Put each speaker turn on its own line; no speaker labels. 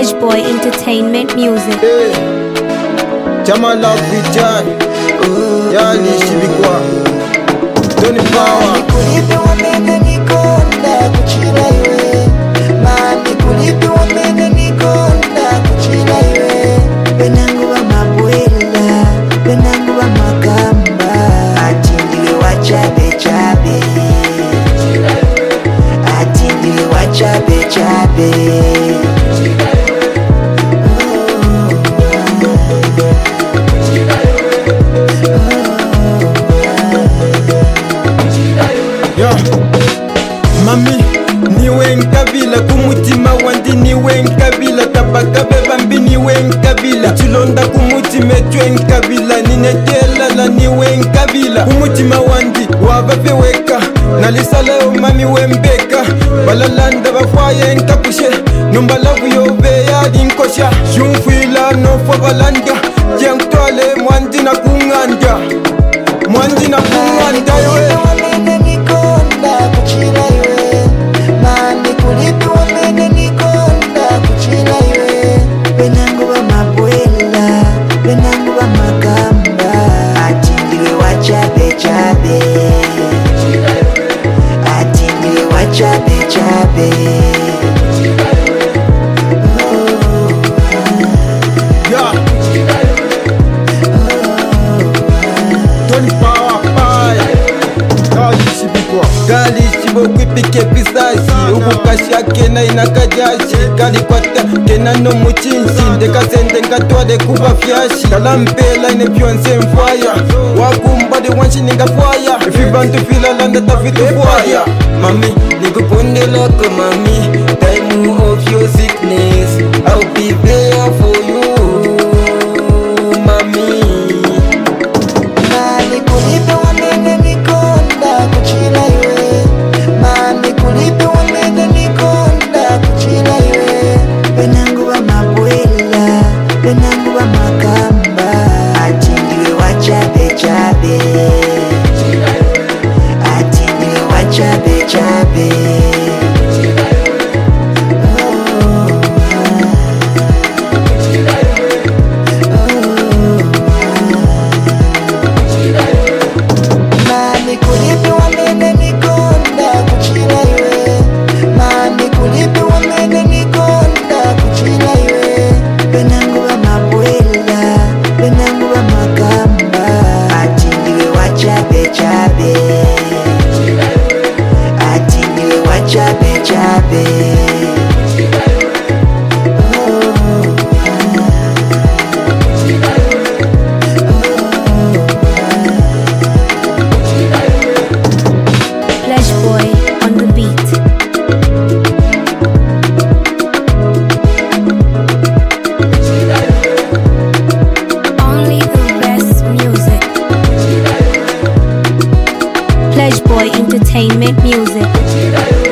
Flashboy Entertainment Music.
Hey, Jama love vijay, yani shibikwa Tony Power.
Nikulipe wamene nikonda kuchila iwe, nikulipe wamene nikonda kuchila iwe. Benangu wa mabwela, benangu wa makamba, ati ndiwe wachabe chabe, ati ndiwe wachabe chabe.
Mami, niwe nkabila kumutima wandi niwe nkabila tabakabe bambi niwe nkabila chilonda kumutima etwe nkabila ninetelala niwe nkabila kumutima wandi wabafeweka nalisaleo mami wembeka balalanda bafwaye nkakushe numbalavu yobeyali nkosha shumfwila nofo balanda jenktwale mwandi na kunganda mwandi na kunganda yoe
Chabe chabe,
yeah. Tony Power pie, gali shibikwa, gali shibo kwipike pisasi, ukukashia kena inakajashi, gali kwata kena no muchinshi, ndeka sende ngatwade kuba fyashi, kalampela ine Beyonce mfwaya, wakumbade wanshi ninga fwaya, if you want to feel a land that fit fwaya, mami. Nikupunde lako mami, time of your sickness, I'll be there for you, mami.
Nikulipe wamene nikonda kuchila iwe, nikulipe wamene nikonda kuchila iwe. Benangu wa mabwela, benangu wa makamba, ati ndiwe wachabe chabe, ati ndiwe wachabe chabe. Nikulipe wamene nikonda kuchila iwe, nikulipe wamene nikonda kuchila iwe. Benangu wa mabwela, benangu wa makamba, ati ndiwe wachabe chabe, ati ndiwe wachabe chabe.
Flashboy on the beat. Only the best music. Flashboy Entertainment Music.